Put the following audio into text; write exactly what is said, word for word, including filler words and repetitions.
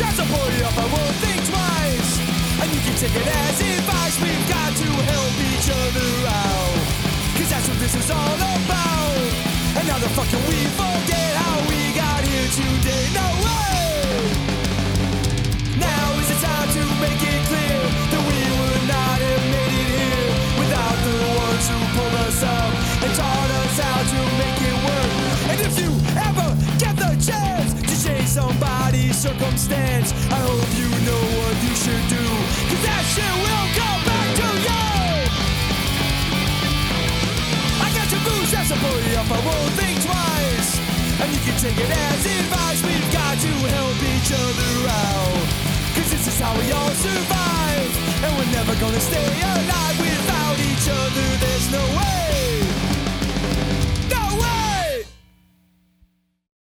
support you if I won't think twice. And you can take it as advice. We've got to help each other out, cause that's what this is all about. And how the fuck can we forget how we got here today? No way! Now is the time to make it clear that we would not have made it here without the ones who pulled us up and taught us how to make it work. And if you ever get the chance to change somebody's circumstance, I hope you know what you should do, cause that shit will come back to you. I got your booze, I support you if I won't think twice. And you can take it as advice. We've got to help each other out, cause this is how we all survive. And we're never gonna stay alive without each other. There's no way.